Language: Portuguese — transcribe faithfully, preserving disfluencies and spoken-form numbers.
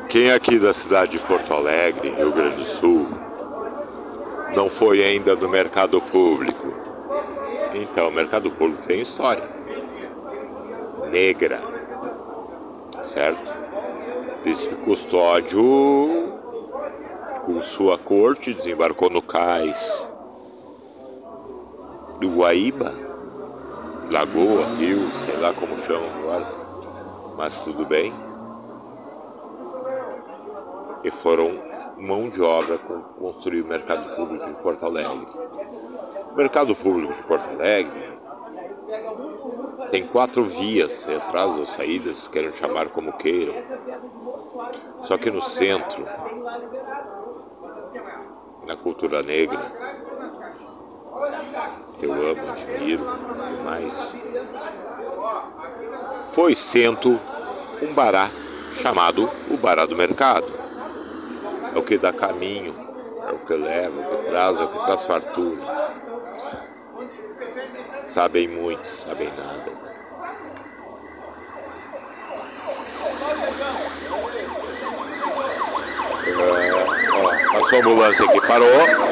Quem aqui da cidade de Porto Alegre, Rio Grande do Sul, não foi ainda no mercado público? Então, o mercado público tem história negra, certo? Príncipe Custódio, com sua corte, desembarcou no cais do Guaíba, Lagoa, Rio, sei lá como chamam agora, mas tudo bem. E foram mão de obra com construir o mercado público de Porto Alegre. O mercado público de Porto Alegre tem quatro vias, entradas ou saídas, queiram chamar como queiram. Só que no centro, na cultura negra, eu amo, admiro demais, foi centro um bará chamado o Bará do Mercado. É o que dá caminho, é o que leva, é o que traz, é o que traz fartura. Sabem muito, sabem nada. É, ó, passou a ambulância aqui, parou.